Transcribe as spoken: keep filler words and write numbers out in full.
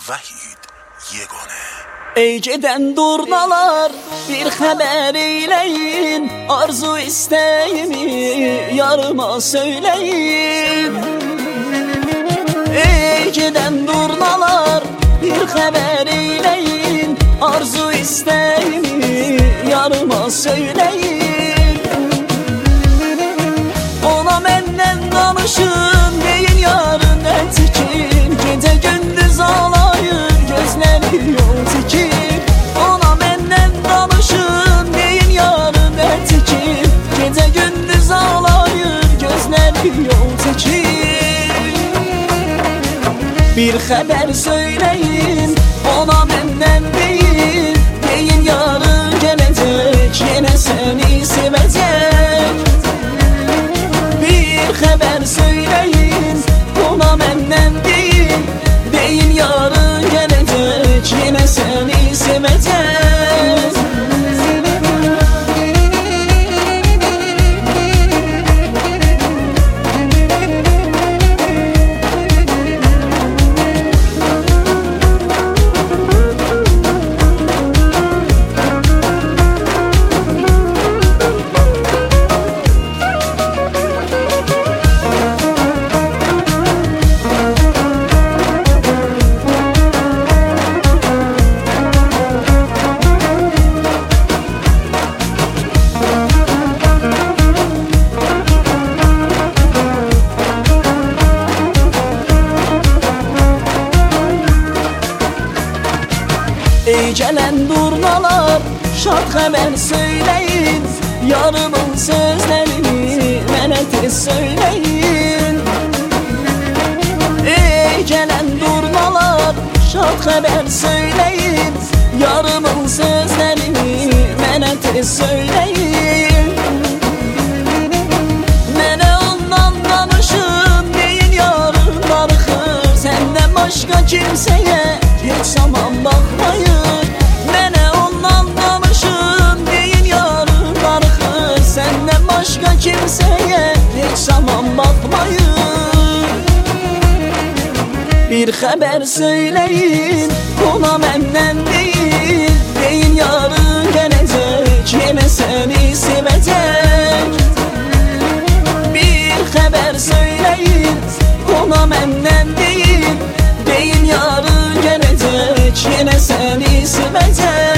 Vahid Yegane. Ey geden durnalar, bir haber eyleyin, arzu isteğimi yarıma söyleyin. Ey giden durnalar, bir haber eyleyin, arzu isteğimi yarıma söyleyin. Ona menden danışın deyin, yarın etikin, gece gündüz ağlayır gözleri yol tikin. Ona menden danışın deyin, yarın etikin, gece gündüz ağlayır gözleri yol tikin. Bir haber söyleyin ona benden değil, deyin yarın gelecek yine seni sevecek. Bir haber söyleyin ona benden değil, deyin yarın gelecek yine seni sevecek. Ey gelen durnalar, şad haber söyleyin, yarımın sözlerini mənə tez söyleyin. Ey gelen durnalar, şad haber söyleyin, yarımın sözlerini mənə tez söyleyin. Mənə ondan danışın deyin, yarın darıxır senden başka kimseye hiç zaman bakmayın. Mənə ondan danışın deyin, yarın darıxır senden başka kimseye hiç zaman bakmayın. Bir haber söyleyin ona benden değil, deyin yarın gelecek yine seni sevecek. Bir haber söyleyin ona benden değil, deyin yarın gelecek yine seni sevecek.